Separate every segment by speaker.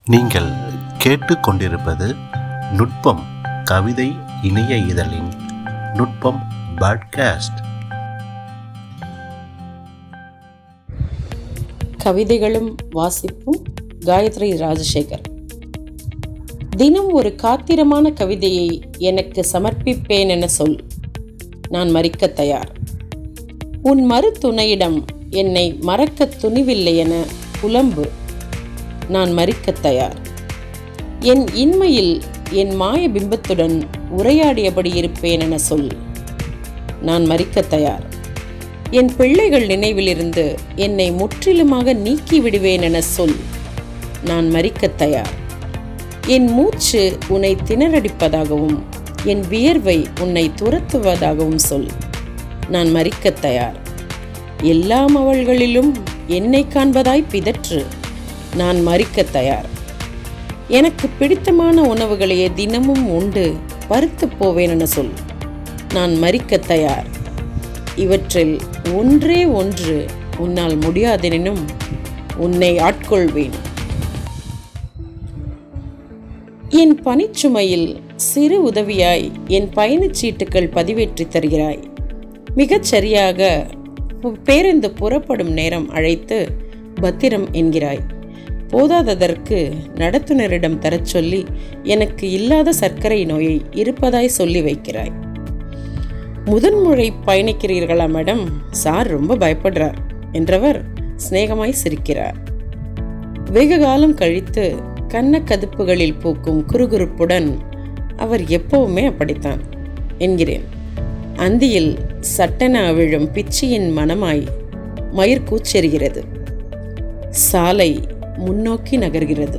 Speaker 1: நீங்கள் கேட்டுக்கொண்டிருப்பது நுட்பம் கவிதை இணைய இதழின் நுட்பம் பாட்காஸ்ட்.
Speaker 2: கவிதைகளும் வாசிப்பும் காயத்ரி ராஜசேகர். தினம் ஒரு காத்திரமான கவிதையை எனக்கு சமர்ப்பிப்பேன் என சொல், நான் மறிக்க தயார். உன் மறுதுணையிடம் என்னை மறக்க துணிவில்லை என புலம்பு, நான் மறிக்க தயார். என் இன்மையில் என் மாய பிம்பத்துடன் உரையாடியபடி இருப்பேன் என சொல், நான் மறிக்க தயார். என் பிள்ளைகள் நினைவிலிருந்து என்னை முற்றிலுமாக நீக்கி விடுவேன் என சொல், நான் மறிக்க தயார். என் மூச்சு உன்னை திணறடிப்பதாகவும் என் வியர்வை உன்னை துரத்துவதாகவும் சொல், நான் மறிக்க தயார். எல்லா அவள்களிலும் என்னை காண்பதாய் பிதற்று, நான் மறிக்க தயார். எனக்கு பிடித்தமான உணவுகளையே தினமும் உண்டு பருத்து போவேன் என சொல், நான் மறிக்க தயார். இவற்றில் ஒன்றே ஒன்று உன்னால் முடியாதெனினும் உன்னை ஆட்கொள்வேன். என் பணிச்சுமையில் சிறு உதவியாய் என் பயணச்சீட்டுக்கள் பதிவேற்றி தருகிறாய். மிகச் சரியாக பேருந்து புறப்படும் நேரம் அழைத்து பத்திரம் என்கிறாய். போதாததற்கு நடத்துனரிடம் தரச் சொல்லி எனக்கு இல்லாத சர்க்கரை நோயை இருப்பதாய் சொல்லி வைக்கிறாய். முதன்முறை பயணிக்கிறீர்களா மேடம்? சார் ரொம்ப பயப்படுறார் என்றவர் சிநேகமாய் சிரிக்கிறார். வெகு காலம் கழித்து கன்னக்கதுப்புகளில் பூக்கும் குறுகுறுப்புடன் அவர் எப்பவுமே அப்படித்தான் என்கிறேன். அந்தியில் சட்டென அவிழும் பிச்சியின் மனமாய் மயிர் கூச்செறிகிறது. சாலை முன்னோக்கி நகர்கிறது.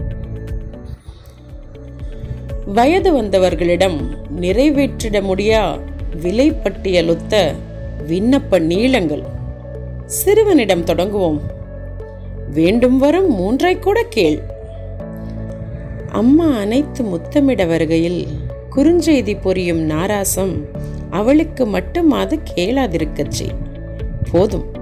Speaker 2: வயது வந்தவர்களிடம் நிறைவேற்றிட முடியா விலை பட்டியலொத்த விண்ணப்ப நீளங்கள். சிறுவனிடம் தொடங்குவோம். வேண்டும் வரும் 3 கூட கேள். அம்மா அனைத்து முத்தமிட வருகையில் குறுஞ்செய்தி பொரியும் நாராசம் அவளுக்கு மட்டும் அது கேளாதிருக்கச்சி. போதும்,